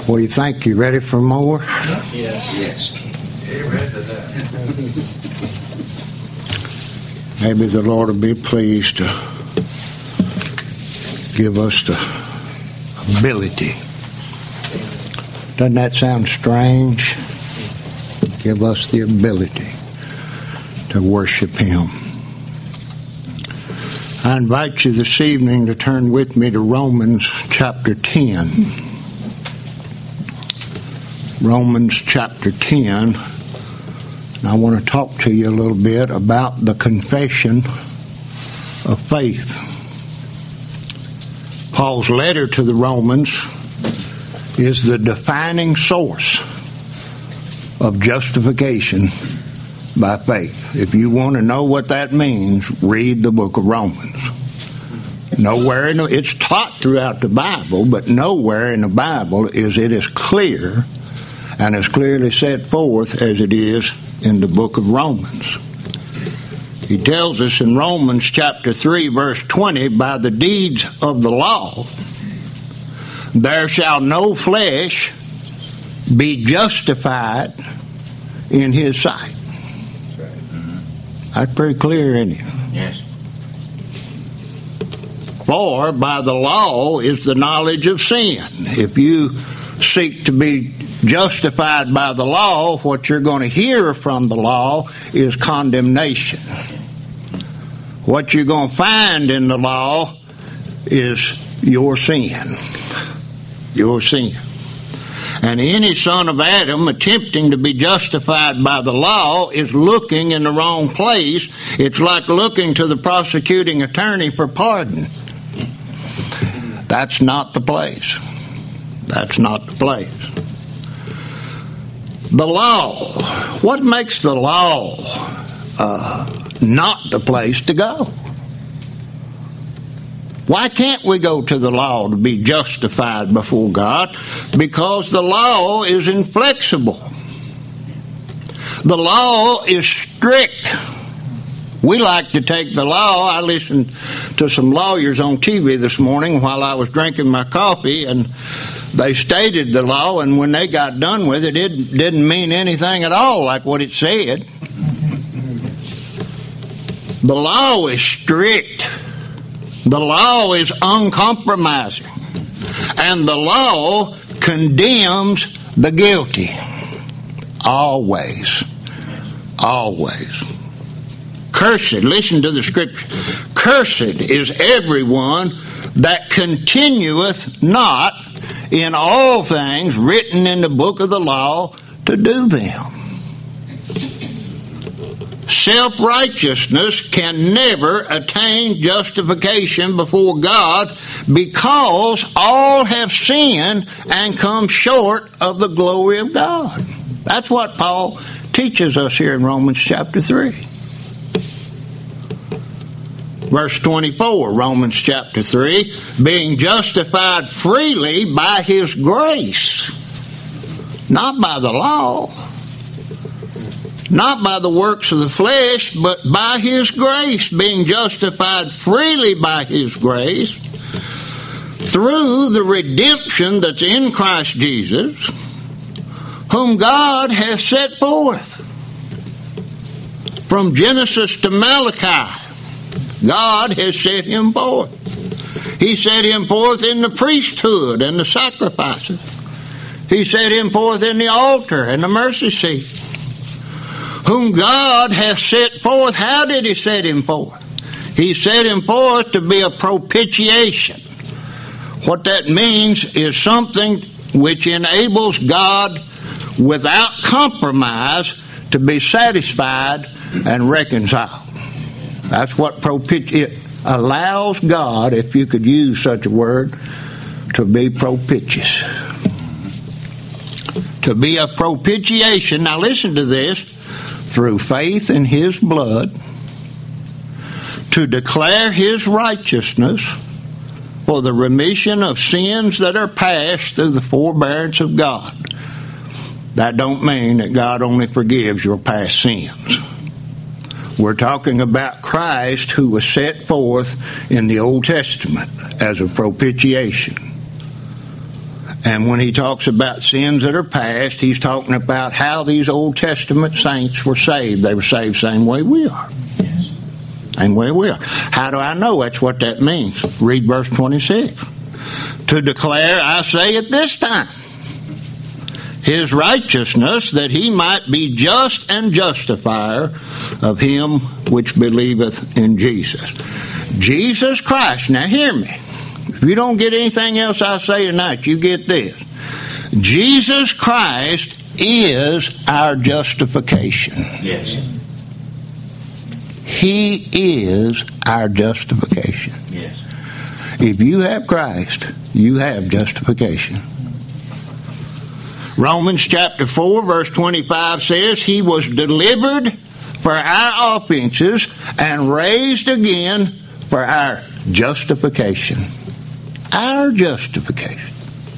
What do you think? You ready for more? Yes. Amen to that. Maybe the Lord will be pleased to give us the ability. Doesn't that sound strange? Give us the ability to worship Him. I invite you this evening to turn with me to Romans chapter 10. Romans chapter 10. And I want to talk to you a little bit about the confession of faith. Paul's letter to the Romans is the defining source of justification by faith. If you want to know what that means, read the book of Romans. Nowhere it's taught throughout the Bible, but nowhere in the Bible is it as clear and as clearly set forth as it is in the book of Romans. He tells us in Romans chapter 3 verse 20, by the deeds of the law there shall no flesh be justified in His sight. That's pretty clear, isn't it? Yes. For by the law is the knowledge of sin. If you seek to be justified by the law, what you're going to hear from the law is condemnation. What you're going to find in the law is your sin. Your sin. And any son of Adam attempting to be justified by the law is looking in the wrong place. It's like looking to the prosecuting attorney for pardon. That's not the place. That's not the place. The law. What makes the law not the place to go? Why can't we go to the law to be justified before God? Because the law is inflexible. The law is strict. We like to take the law. I listened to some lawyers on TV this morning while I was drinking my coffee, and they stated the law, and when they got done with it, it didn't mean anything at all like what it said. The law is strict. The law is uncompromising. And the law condemns the guilty. Always. Always. Cursed, listen to the scripture. Cursed is everyone that continueth not in all things written in the book of the law to do them. Self-righteousness can never attain justification before God because all have sinned and come short of the glory of God. That's what Paul teaches us here in Romans chapter 3. Verse 24, Romans chapter 3, being justified freely by His grace, not by the law, not by the works of the flesh, but by His grace, being justified freely by His grace, through the redemption that's in Christ Jesus, whom God has set forth. From Genesis to Malachi, God has set Him forth. He set Him forth in the priesthood and the sacrifices. He set Him forth in the altar and the mercy seat. Whom God has set forth. How did He set Him forth? He set Him forth to be a propitiation. What that means is something which enables God without compromise to be satisfied and reconciled. That's what it allows God, if you could use such a word, to be propitious. To be a propitiation. Now listen to this. Through faith in His blood, to declare His righteousness for the remission of sins that are past through the forbearance of God. That don't mean that God only forgives your past sins. We're talking about Christ, who was set forth in the Old Testament as a propitiation. And when he talks about sins that are past, he's talking about how these Old Testament saints were saved. They were saved the same way we are. Yes. Same way we are. How do I know that's what that means? Read verse 26. To declare, I say at this time, his righteousness, that he might be just and justifier of him which believeth in Jesus. Jesus Christ, now hear me. If you don't get anything else I say tonight, you get this. Jesus Christ is our justification. Yes. He is our justification. Yes. If you have Christ, you have justification. Romans chapter 4 verse 25 says, he was delivered for our offenses and raised again for our justification. Our justification.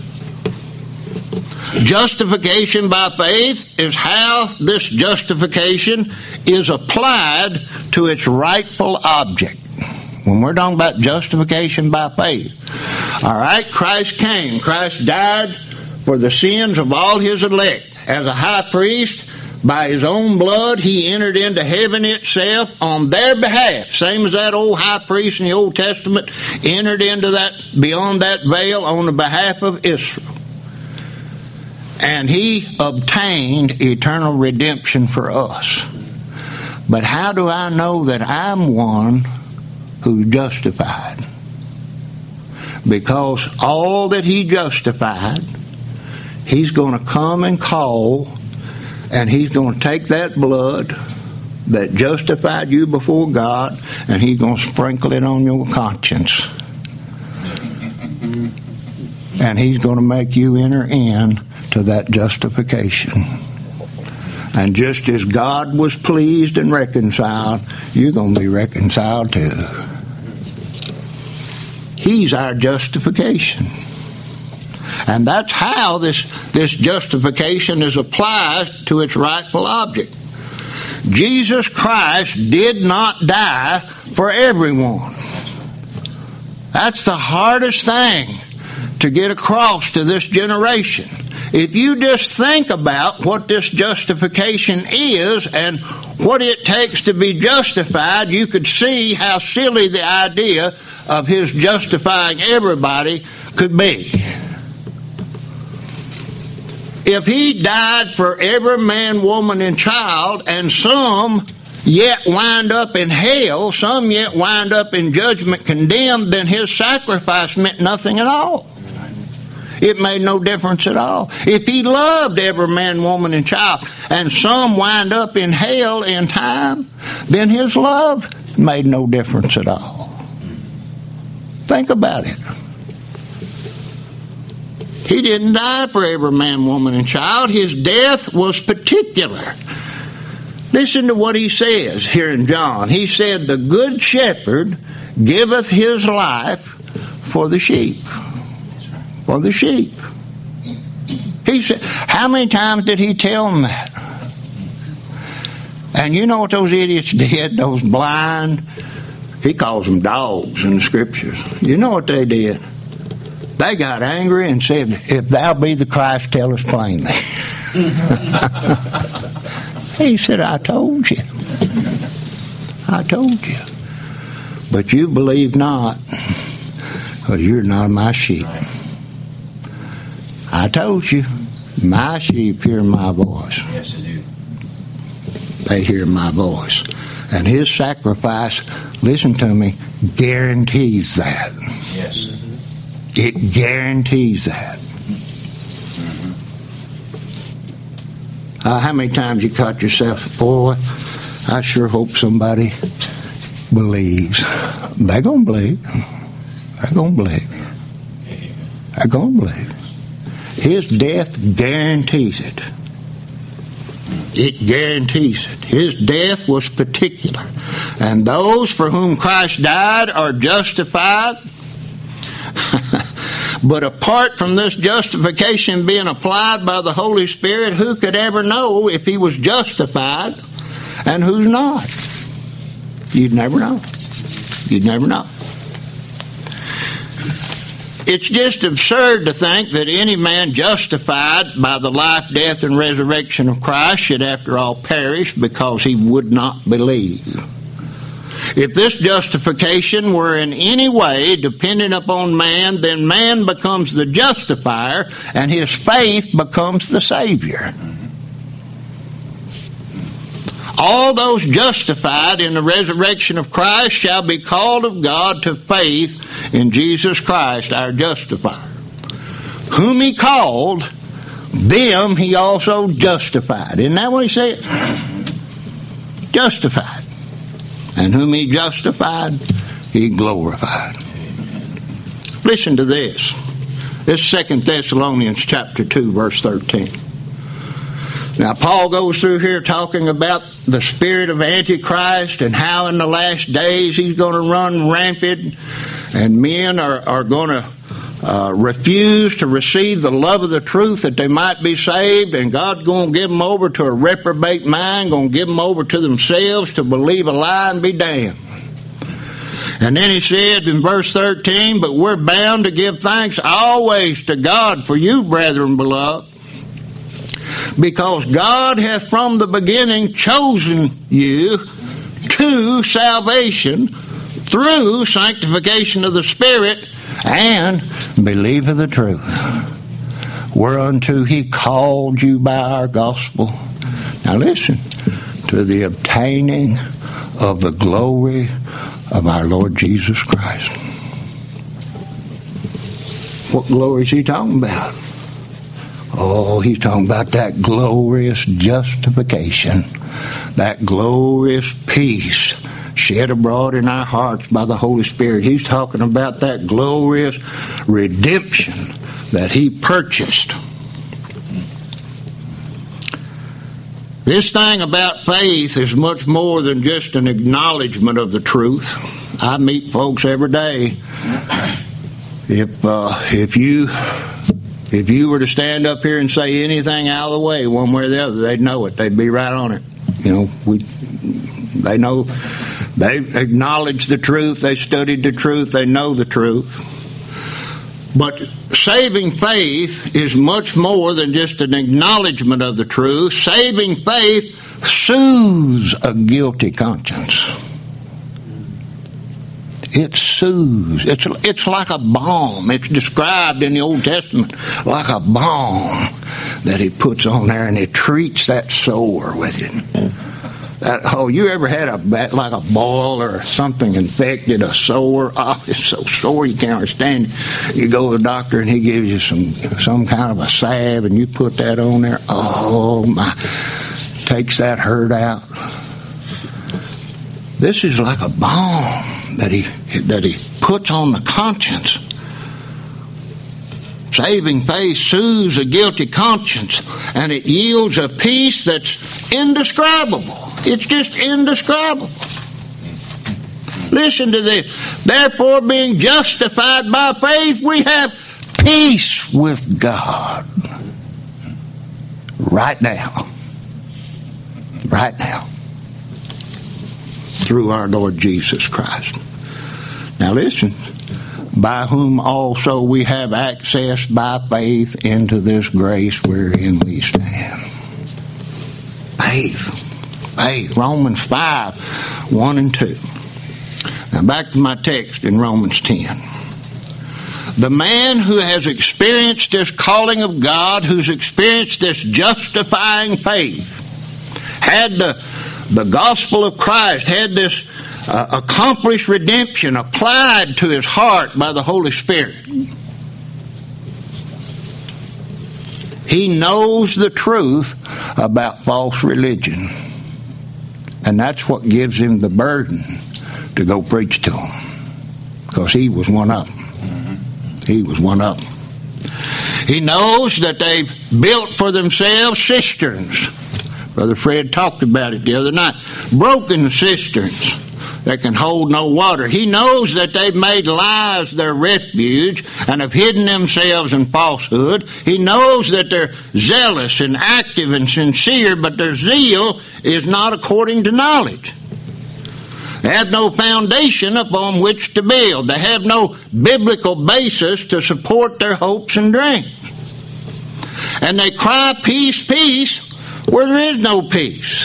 Justification by faith is how this justification is applied to its rightful object. When we're talking about justification by faith, all right, Christ came. Christ died for the sins of all his elect. As a high priest, by his own blood, he entered into heaven itself on their behalf. Same as that old high priest in the Old Testament entered into that, beyond that veil, on the behalf of Israel. And he obtained eternal redemption for us. But how do I know that I'm one who's justified? Because all that he justified, he's going to come and call, and he's going to take that blood that justified you before God, and he's going to sprinkle it on your conscience. And he's going to make you enter in to that justification. And just as God was pleased and reconciled, you're going to be reconciled too. He's our justification. And that's how this justification is applied to its rightful object. Jesus Christ did not die for everyone. That's the hardest thing to get across to this generation. If you just think about what this justification is and what it takes to be justified, you could see how silly the idea of his justifying everybody could be. If he died for every man, woman, and child, and some yet wind up in hell, some yet wind up in judgment condemned, then his sacrifice meant nothing at all. It made no difference at all. If he loved every man, woman, and child, and some wind up in hell in time, then his love made no difference at all. Think about it. He didn't die for every man, woman, and child. His death was particular. Listen to what he says here in John. He said, the good shepherd giveth his life for the sheep. For the sheep. He said, how many times did he tell them that? And you know what those idiots did, those blind, he calls them dogs in the scriptures. You know what they did? They got angry and said, if thou be the Christ, tell us plainly. He said, I told you. I told you. But you believe not, because you're not my sheep. I told you, my sheep hear my voice. Yes, they do. They hear my voice. And his sacrifice, listen to me, guarantees that. Yes. It guarantees that. How many times you caught yourself, boy, I sure hope somebody believes. They're going to believe. They're going to believe. They're going to believe. His death guarantees it. It guarantees it. His death was particular. And those for whom Christ died are justified. But apart from this justification being applied by the Holy Spirit, who could ever know if he was justified and who's not? You'd never know. You'd never know. It's just absurd to think that any man justified by the life, death, and resurrection of Christ should after all perish because he would not believe. If this justification were in any way dependent upon man, then man becomes the justifier and his faith becomes the Savior. All those justified in the resurrection of Christ shall be called of God to faith in Jesus Christ, our justifier. Whom he called, them he also justified. Isn't that what he said? Justified. And whom he justified, he glorified. Listen to this. This is 2 Thessalonians chapter 2, verse 13. Now, Paul goes through here talking about the spirit of Antichrist and how in the last days he's going to run rampant and men are going to refuse to receive the love of the truth that they might be saved, and God's going to give them over to a reprobate mind, going to give them over to themselves to believe a lie and be damned. And then he said in verse 13, but we're bound to give thanks always to God for you, brethren beloved, because God hath from the beginning chosen you to salvation through sanctification of the Spirit and belief of the truth, whereunto he called you by our gospel. Now listen, to the obtaining of the glory of our Lord Jesus Christ. What glory is he talking about? Oh, he's talking about that glorious justification, that glorious peace shed abroad in our hearts by the Holy Spirit. He's talking about that glorious redemption that he purchased. This thing about faith is much more than just an acknowledgement of the truth. I meet folks every day. If you were to stand up here and say anything out of the way, one way or the other, they'd know it. They'd be right on it. You know, they know, they acknowledge the truth. They studied the truth. They know the truth. But saving faith is much more than just an acknowledgement of the truth. Saving faith soothes a guilty conscience. It soothes. It's like a balm. It's described in the Old Testament like a balm that he puts on there, and he treats that sore with it. You ever had like a boil or something infected, a sore? Oh, it's so sore you can't understand it. You go to the doctor and he gives you some kind of a salve, and you put that on there. Oh my! Takes that hurt out. This is like a balm that he puts on the conscience. Saving faith soothes a guilty conscience, and it yields a peace that's indescribable. It's just indescribable. Listen to this. Therefore, being justified by faith, we have peace with God. Right now. Right now. Through our Lord Jesus Christ. Now listen. By whom also we have access by faith into this grace wherein we stand. Faith. Romans 5, 1 and 2. Now back to my text in Romans 10. The man who has experienced this calling of God, who's experienced this justifying faith, had the gospel of Christ, had this accomplished redemption applied to his heart by the Holy Spirit. He knows the truth about false religion. And that's what gives him the burden to go preach to them. Because he was one of them. He was one of them. He knows that they've built for themselves cisterns. Brother Fred talked about it the other night. Broken cisterns that can hold no water. He knows that they've made lies their refuge and have hidden themselves in falsehood. He knows that they're zealous and active and sincere, but their zeal is not according to knowledge. They have no foundation upon which to build. They have no biblical basis to support their hopes and dreams. And they cry, peace, peace, where there is no peace.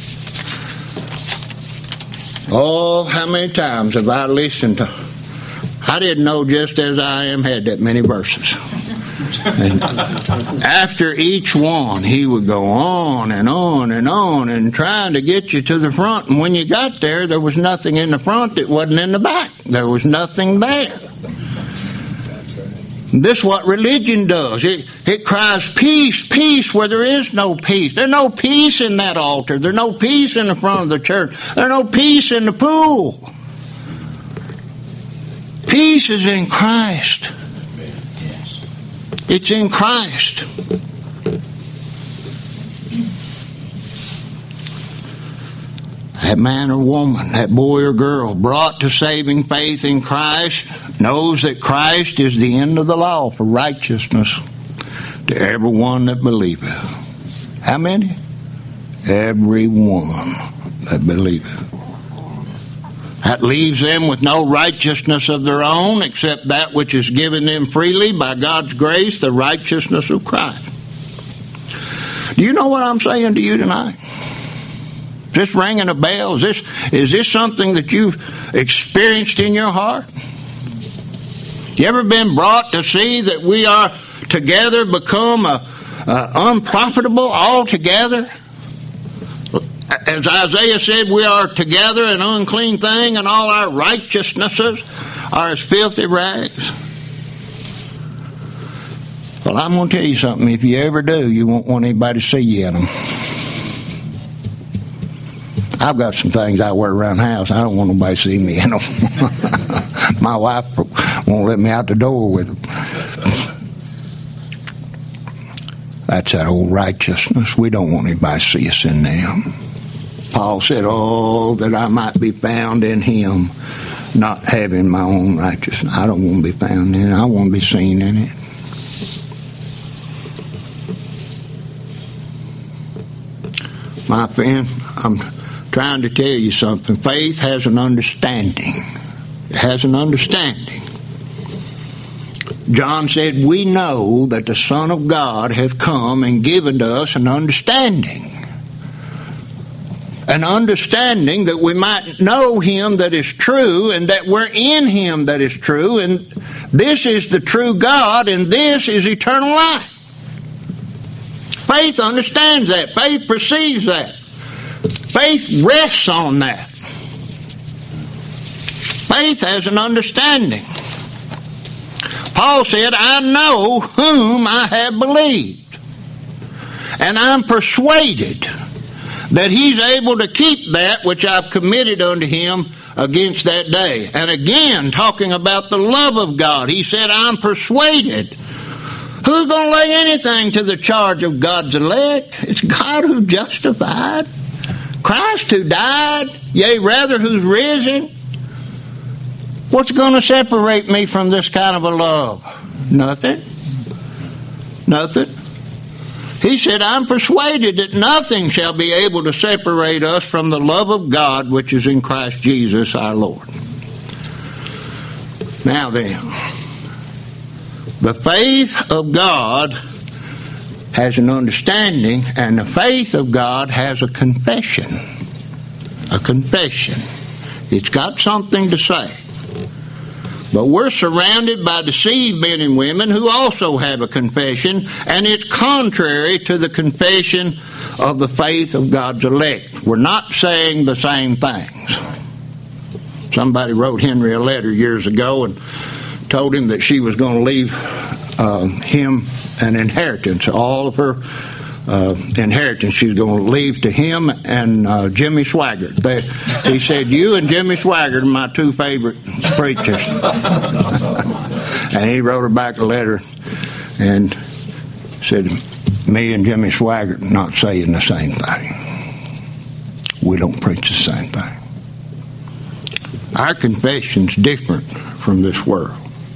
Oh, how many times have I listened to... I didn't know Just As I Am had that many verses. And after each one, he would go on and on and on and trying to get you to the front. And when you got there, there was nothing in the front that wasn't in the back. There was nothing there. This is what religion does. It cries, peace, peace, where there is no peace. There's no peace in that altar. There's no peace in the front of the church. There's no peace in the pool. Peace is in Christ. It's in Christ. That man or woman, that boy or girl brought to saving faith in Christ knows that Christ is the end of the law for righteousness to everyone that believeth. How many? Everyone that believeth. That leaves them with no righteousness of their own except that which is given them freely by God's grace, the righteousness of Christ. Do you know what I'm saying to you tonight? Is this ringing a bell? Is this something that you've experienced in your heart? You ever been brought to see that we are together become unprofitable altogether? As Isaiah said, we are together an unclean thing, and all our righteousnesses are as filthy rags. Well, I'm going to tell you something. If you ever do, you won't want anybody to see you in them. I've got some things I wear around the house. I don't want nobody to see me in them. My wife won't let me out the door with them. That's that old righteousness. We don't want anybody to see us in them. Paul said, oh, that I might be found in him, not having my own righteousness. I don't want to be found in it. I want to be seen in it. My friend, I'm trying to tell you something. Faith has an understanding. It has an understanding. John said, we know that the Son of God hath come and given to us an understanding. An understanding that we might know him that is true and that we're in him that is true. And this is the true God and this is eternal life. Faith understands that. Faith perceives that. Faith rests on that. Faith has an understanding. Paul said, I know whom I have believed, and I'm persuaded that he's able to keep that which I've committed unto him against that day. And again, talking about the love of God, he said, I'm persuaded. Who's going to lay anything to the charge of God's elect? It's God who justified. Christ who died, yea, rather who's risen. What's going to separate me from this kind of a love? Nothing. Nothing. He said, I'm persuaded that nothing shall be able to separate us from the love of God which is in Christ Jesus our Lord. Now then, the faith of God has an understanding, and the faith of God has a confession. A confession. It's got something to say. But we're surrounded by deceived men and women who also have a confession, and it's contrary to the confession of the faith of God's elect. We're not saying the same things. Somebody wrote Henry a letter years ago and told him that she was going to leave him an inheritance. All of her inheritance she was going to leave to him and Jimmy Swaggart. He said, you and Jimmy Swaggart are my two favorite preachers. And he wrote her back a letter and said, me and Jimmy Swaggart not saying the same thing. We don't preach the same thing. Our confession's different from this world.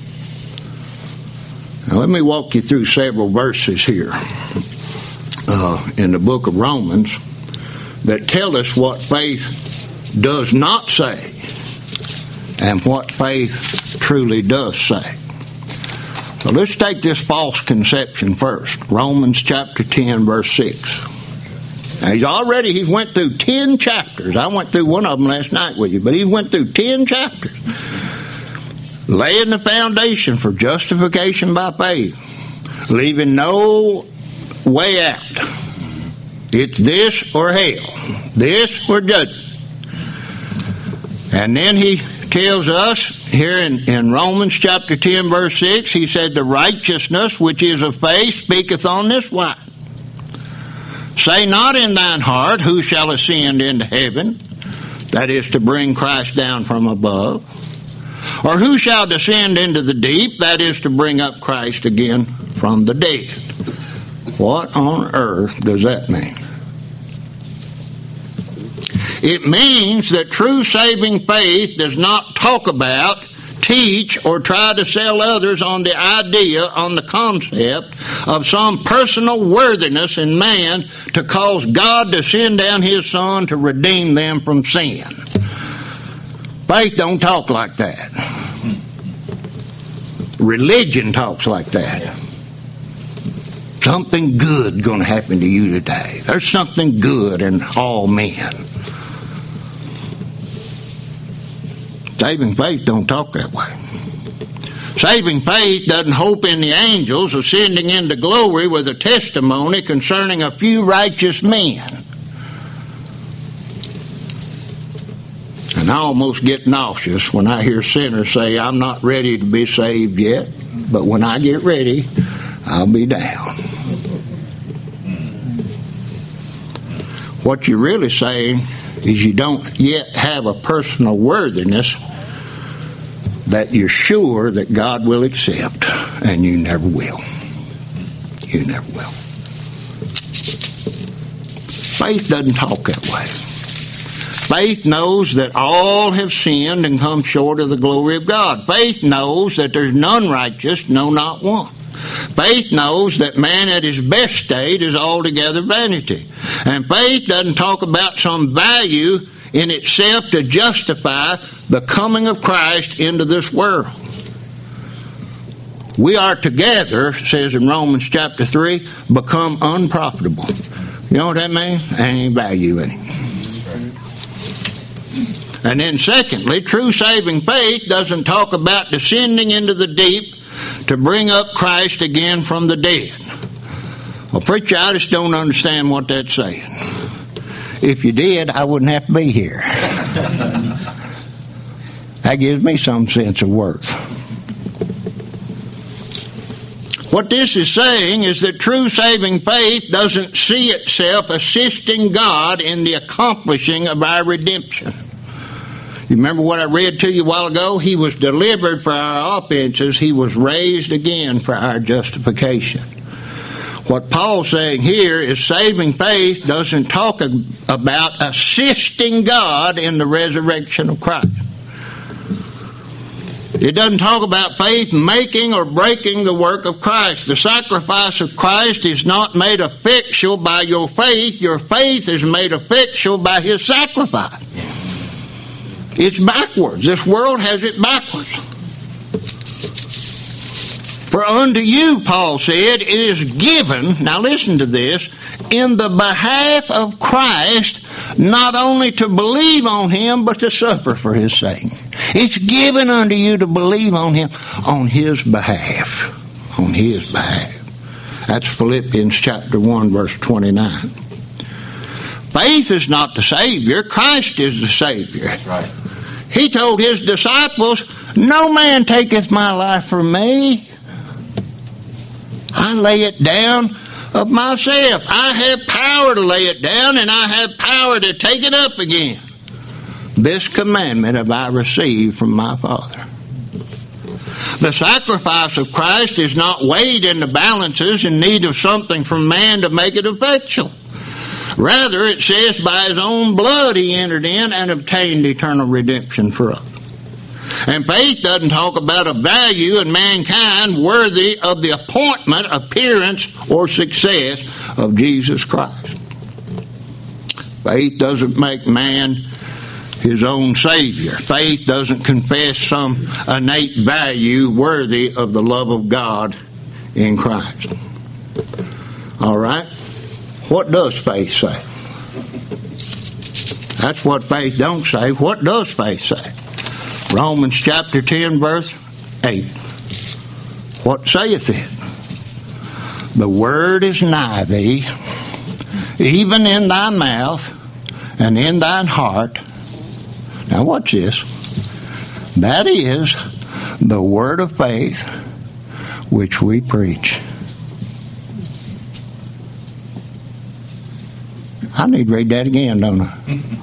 Now let me walk you through several verses here in the book of Romans that tell us what faith does not say and what faith truly does say. So let's take this false conception first. Romans chapter 10, verse 6. Now he's went through 10 chapters. I went through one of them last night with you, but he went through 10 chapters. Laying the foundation for justification by faith, leaving no way out. It's this or hell, this or judgment. And then he tells us here in Romans chapter 10, verse 6, he said, the righteousness which is of faith speaketh on this wise. Say not in thine heart, who shall ascend into heaven, that is to bring Christ down from above, or who shall descend into the deep, that is to bring up Christ again from the dead. What on earth does that mean? It means that true saving faith does not talk about, teach, or try to sell others on the idea, on the concept of some personal worthiness in man to cause God to send down His Son to redeem them from sin. Faith don't talk like that. Religion talks like that. Something good going to happen to you today. There's something good in all men. Saving faith don't talk that way. Saving faith doesn't hope in the angels ascending into glory with a testimony concerning a few righteous men. And I almost get nauseous when I hear sinners say, I'm not ready to be saved yet, but when I get ready, I'll be down. What you're really saying is you don't yet have a personal worthiness that you're sure that God will accept, and you never will. You never will. Faith doesn't talk that way. Faith knows that all have sinned and come short of the glory of God. Faith knows that there's none righteous, no, not one. Faith knows that man at his best state is altogether vanity. And faith doesn't talk about some value in itself to justify the coming of Christ into this world. We are together, it says in Romans chapter 3, become unprofitable. You know what that means? Ain't value in it. And then secondly, true saving faith doesn't talk about descending into the deep to bring up Christ again from the dead. Well, preacher, I just don't understand what that's saying. If you did, I wouldn't have to be here. That gives me some sense of worth. What this is saying is that true saving faith doesn't see itself assisting God in the accomplishing of our redemption. You remember what I read to you a while ago? He was delivered for our offenses. He was raised again for our justification. What Paul's saying here is saving faith doesn't talk about assisting God in the resurrection of Christ. It doesn't talk about faith making or breaking the work of Christ. The sacrifice of Christ is not made effectual by your faith. Your faith is made effectual by His sacrifice. It's backwards. This world has it backwards. For unto you, Paul said, it is given, now listen to this, in the behalf of Christ, not only to believe on Him, but to suffer for His sake. It's given unto you to believe on Him on His behalf. On His behalf. That's Philippians chapter 1, verse 29. Faith is not the Savior. Christ is the Savior. That's right. He told His disciples, no man taketh my life from me. I lay it down of myself. I have power to lay it down, and I have power to take it up again. This commandment have I received from my Father. The sacrifice of Christ is not weighed in the balances in need of something from man to make it effectual. Rather, it says, by His own blood He entered in and obtained eternal redemption for us. And faith doesn't talk about a value in mankind worthy of the appointment, appearance, or success of Jesus Christ. Faith doesn't make man his own Savior. Faith doesn't confess some innate value worthy of the love of God in Christ. All right? What does faith say? That's what faith don't say. What does faith say? Romans chapter 10, verse 8. What saith it? The word is nigh thee, even in thy mouth and in thine heart. Now watch this. That is the word of faith which we preach. I need to read that again, don't I?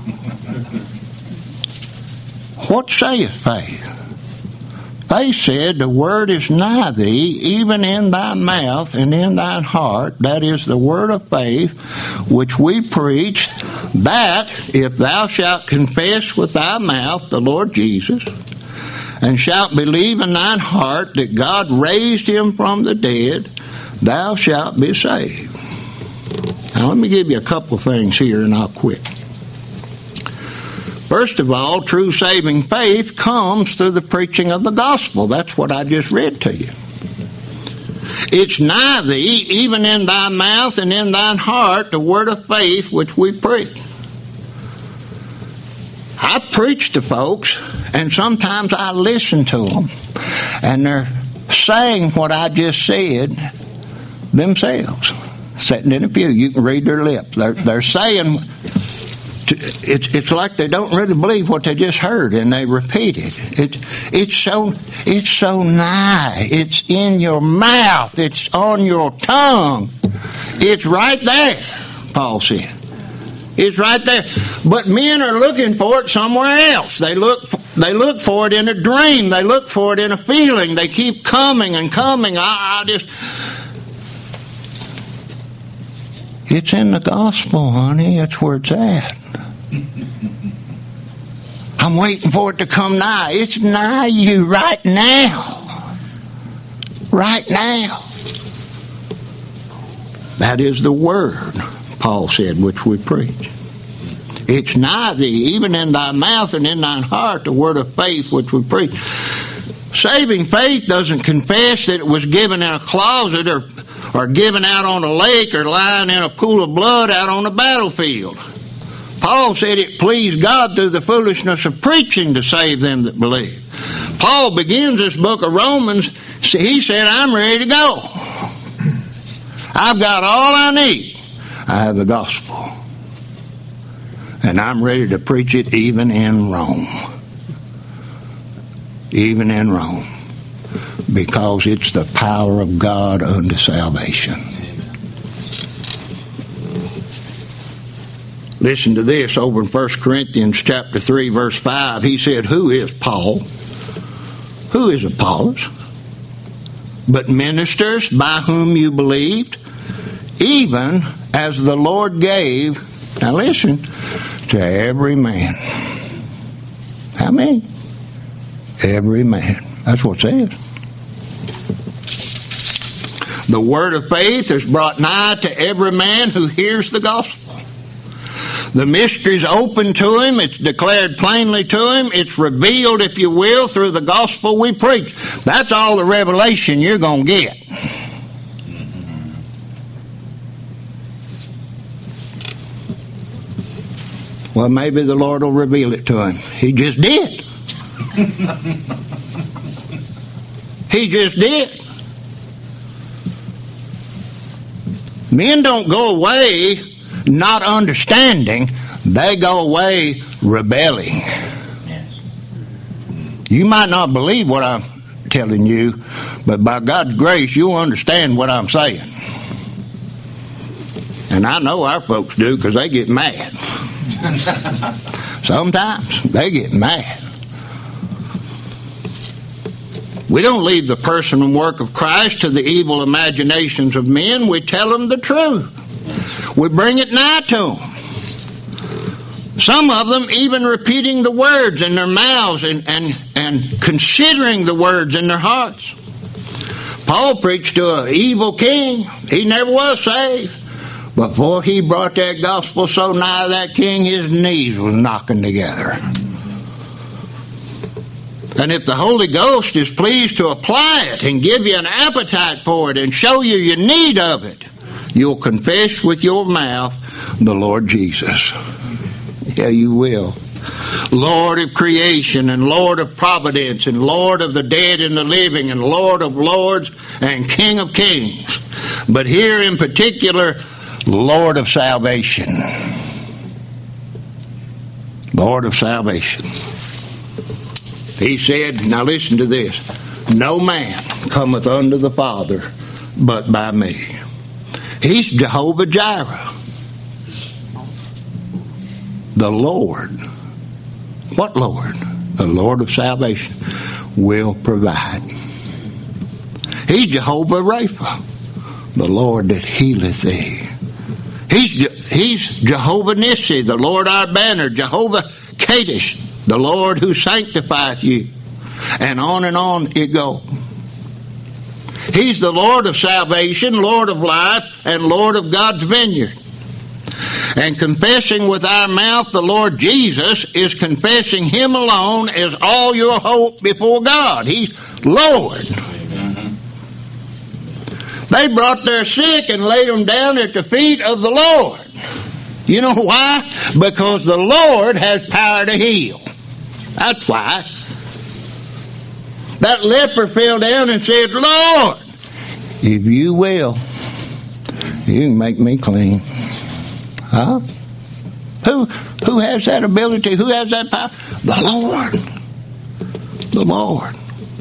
What saith faith? Faith said, the word is nigh thee, even in thy mouth and in thine heart. That is the word of faith which we preach, that if thou shalt confess with thy mouth the Lord Jesus, and shalt believe in thine heart that God raised him from the dead, thou shalt be saved. Now let me give you a couple of things here and I'll quit. First of all, true saving faith comes through the preaching of the gospel. That's what I just read to you. It's nigh thee, even in thy mouth and in thine heart, the word of faith which we preach. I preach to folks, and sometimes I listen to them, and they're saying what I just said themselves. Sitting in a pew, you can read their lips. They're saying, it's like they don't really believe what they just heard, and they repeat it. It's so nigh. It's in your mouth. It's on your tongue. It's right there, Paul said. It's right there. But men are looking for it somewhere else. They look for it in a dream. They look for it in a feeling. They keep coming and coming. It's in the gospel, honey. That's where it's at. I'm waiting for it to come nigh. It's nigh you right now. Right now. That is the word, Paul said, which we preach. It's nigh thee, even in thy mouth and in thine heart, the word of faith which we preach. Saving faith doesn't confess that it was given in a closet or given out on a lake or lying in a pool of blood out on the battlefield. Paul said it pleased God through the foolishness of preaching to save them that believe. Paul begins this book of Romans. He said, I'm ready to go. I've got all I need. I have the gospel. And I'm ready to preach it even in Rome. Even in Rome. Because it's the power of God unto salvation. Listen to this over in 1 Corinthians chapter 3, verse 5. He said, who is Paul? Who is Apollos? But ministers by whom you believed, even as the Lord gave, now listen, to every man. How many? Every man. That's what it says. The word of faith is brought nigh to every man who hears the gospel. The mystery's open to him. It's declared plainly to him. It's revealed, if you will, through the gospel we preach. That's all the revelation you're going to get. Well, maybe the Lord will reveal it to him. He just did. He just did. Men don't go away not understanding, they go away rebelling. Yes. You might not believe what I'm telling you, but by God's grace, you'll understand what I'm saying. And I know our folks do because they get mad. Sometimes they get mad. We don't leave the person and work of Christ to the evil imaginations of men. We tell them the truth. We bring it nigh to them. Some of them even repeating the words in their mouths and considering the words in their hearts. Paul preached to an evil king. He never was saved. Before he brought that gospel so nigh that king, his knees was knocking together. And if the Holy Ghost is pleased to apply it and give you an appetite for it and show you your need of it, you'll confess with your mouth the Lord Jesus. Yeah, you will. Lord of creation and Lord of providence and Lord of the dead and the living and Lord of lords and King of kings. But here in particular, Lord of salvation. Lord of salvation. He said, now listen to this, no man cometh unto the Father but by me. He's Jehovah Jireh. The Lord. What Lord? The Lord of salvation will provide. He's Jehovah Rapha, the Lord that healeth thee. He's Jehovah Nissi, the Lord our banner, Jehovah Kadesh, the Lord who sanctifieth you. And on it goes. He's the Lord of salvation, Lord of life, and Lord of God's vineyard. And confessing with our mouth the Lord Jesus is confessing Him alone as all your hope before God. He's Lord. They brought their sick and laid them down at the feet of the Lord. You know why? Because the Lord has power to heal. That's why. That leper fell down and said, Lord, if you will, you can make me clean. Huh? Who has that ability? Who has that power? The Lord. The Lord.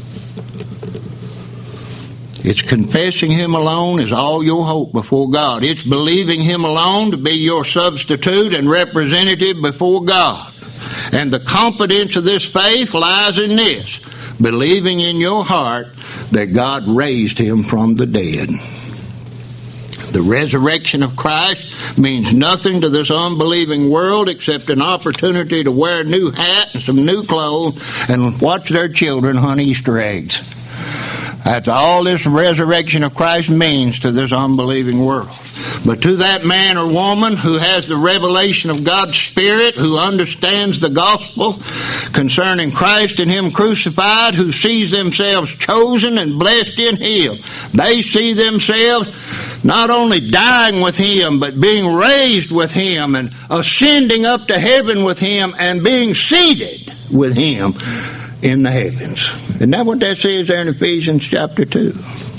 It's confessing Him alone is all your hope before God. It's believing Him alone to be your substitute and representative before God. And the confidence of this faith lies in this, believing in your heart that God raised Him from the dead. The resurrection of Christ means nothing to this unbelieving world except an opportunity to wear a new hat and some new clothes and watch their children hunt Easter eggs. That's all this resurrection of Christ means to this unbelieving world. But to that man or woman who has the revelation of God's Spirit, who understands the gospel concerning Christ and Him crucified, who sees themselves chosen and blessed in Him, they see themselves not only dying with Him, but being raised with Him and ascending up to heaven with Him and being seated with Him in the heavens. Isn't that what that says there in Ephesians chapter 2?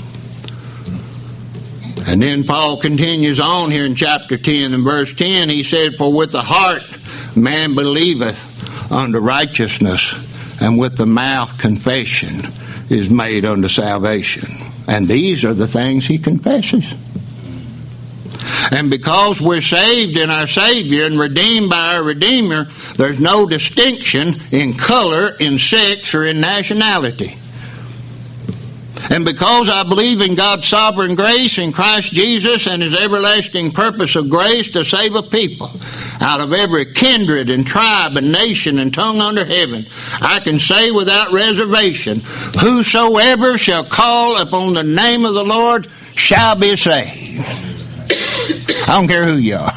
And then Paul continues on here in chapter 10 and verse 10. He said, for with the heart man believeth unto righteousness, and with the mouth confession is made unto salvation. And these are the things he confesses. And because we're saved in our Savior and redeemed by our Redeemer, there's no distinction in color, in sex, or in nationality. And because I believe in God's sovereign grace in Christ Jesus and His everlasting purpose of grace to save a people out of every kindred and tribe and nation and tongue under heaven, I can say without reservation, whosoever shall call upon the name of the Lord shall be saved. I don't care who you are.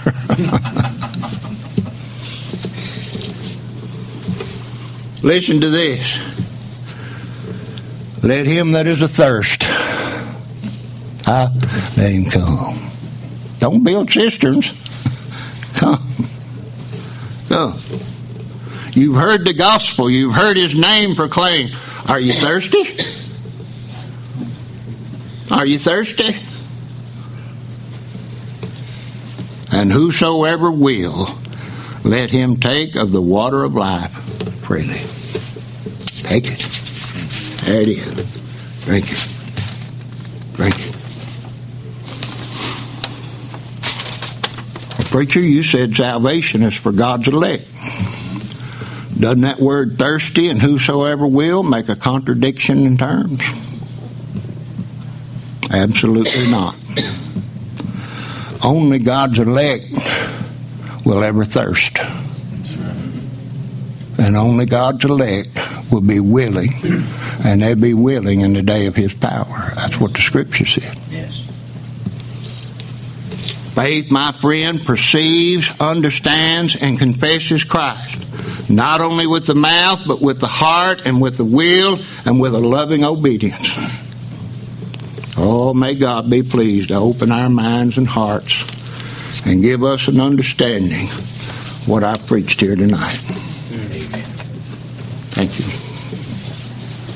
Listen to this. Let him that is athirst, let him come. Don't build cisterns. Come. Come. You've heard the gospel. You've heard His name proclaimed. Are you thirsty? Are you thirsty? And whosoever will, let him take of the water of life freely. Take it. There it is. Drink it. Drink it. Well, preacher, you said salvation is for God's elect. Doesn't that word thirsty and whosoever will make a contradiction in terms? Absolutely not. Only God's elect will ever thirst. And only God's elect will be willing, and they'll be willing in the day of His power. That's what the Scripture said. Yes. Faith, my friend, perceives, understands, and confesses Christ not only with the mouth, but with the heart and with the will and with a loving obedience. Oh, may God be pleased to open our minds and hearts and give us an understanding of what I preached here tonight. Thank you.